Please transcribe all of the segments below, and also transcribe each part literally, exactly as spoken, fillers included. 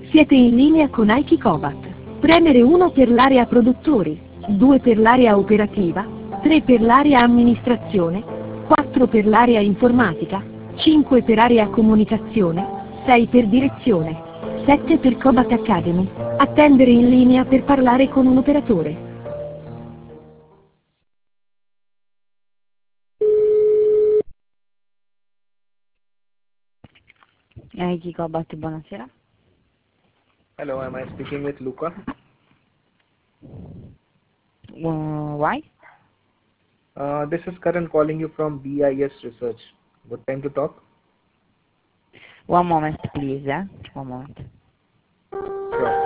Siete in linea con Aikikobat. Premere uno per l'area produttori, due per l'area operativa, tre per l'area amministrazione, quattro per l'area informatica, cinque per area comunicazione, sei per direzione, sette per Kobat Academy. Attendere in linea per parlare con un operatore. Aikikobat, buonasera. Hello, am I speaking with Luca? Uh, why? Uh, this is Karan calling you from B I S Research. Good time to talk? One moment, please. Eh? One moment. Sure.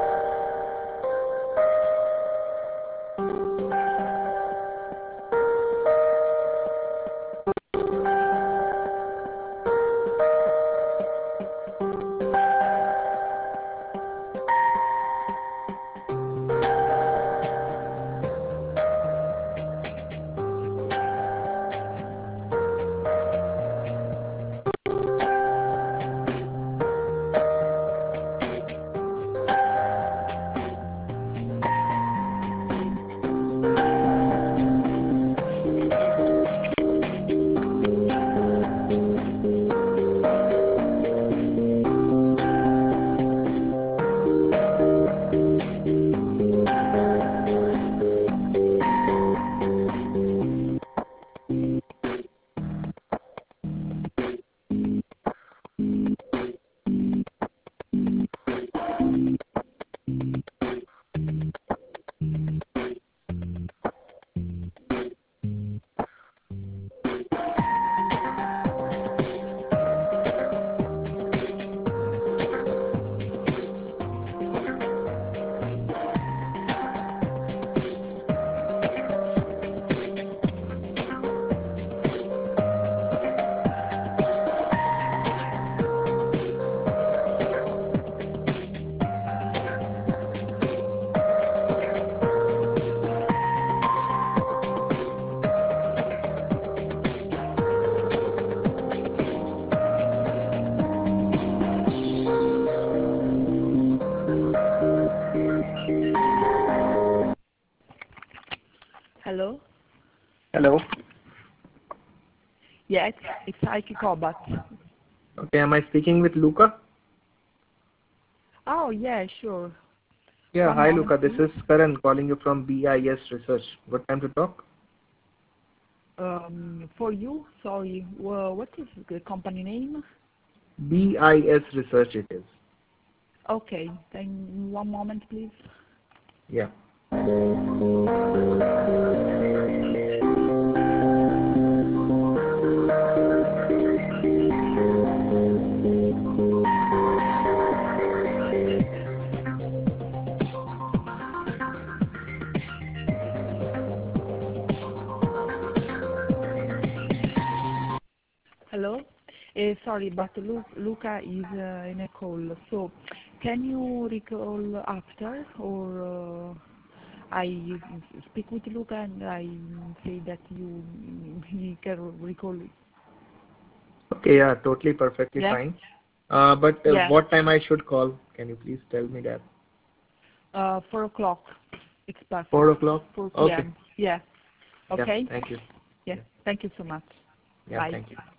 Hello? Hello. Yes, it's Aikikobat. Okay, am I speaking with Luca? Oh, yeah, sure. Yeah, One hi moment, Luca, this please. is Karan calling you from B I S Research. Good time to talk? Um, for you, sorry, well, what is the company name? B I S Research it is. Okay, then one moment, please. Yeah. Hello? Uh, sorry, but Lu Luca is uh, in a call, so can you recall after, or uh, I speak with Luca and I say that you he can recall? Okay, yeah, totally perfectly Yeah? fine. Uh, but uh, Yeah, what time I should call? Can you please tell me that? uh, four o'clock. It's perfect. Four o'clock? four p Okay. m Yeah. Yeah, Okay? thank you. Yeah. Thank you so much. Yeah, Bye. thank you.